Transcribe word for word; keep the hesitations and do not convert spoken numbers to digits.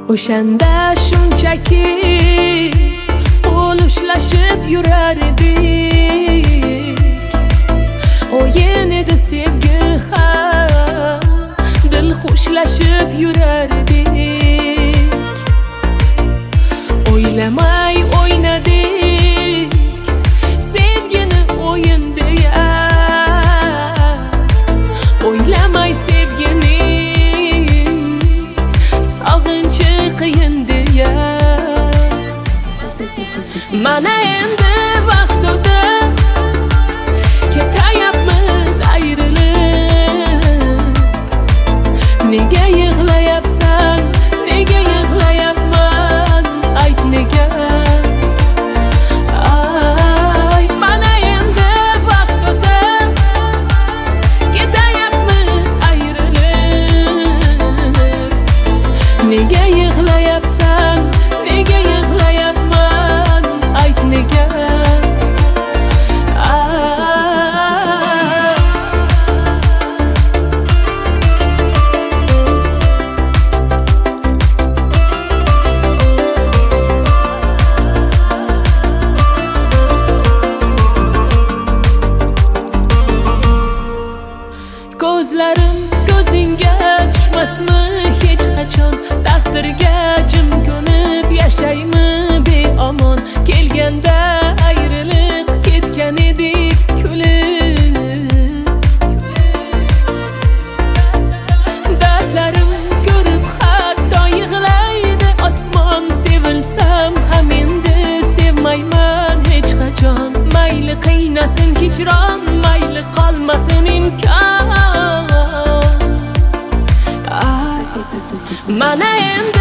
O'shanda shunchaki qo'l ushlashib yurardik. O'yin edi sevgi ham, dil xushlashib yurardik. O'ylamay o'ynadik sevgini o'yin deya. O'ylamay sevgini sog'inchi qiyin deya. Mana endi vaqt o'tib ketayapmiz ayrilib. Nega yig'layapsan, nega yig'layapman, ayt nega. Ay, mana endi vaqt o'tib ketayapmiz ayrilib. Nega yig'layapsan, nega yig'layapman, ayt nega. Ko'zlarim ko'zingga tushmasmi hech qachon? Taqdirga jim ko'nib yashaymi beomon? Kelganda ayrilib ketgan edik kulib. Dardlarim ko'rib hatto yig'laydi osmon. Sevilsam ham endi sevmayman hech qachon. Mayli qiynasin hijron, mayli qolmasin imkon. Mana endi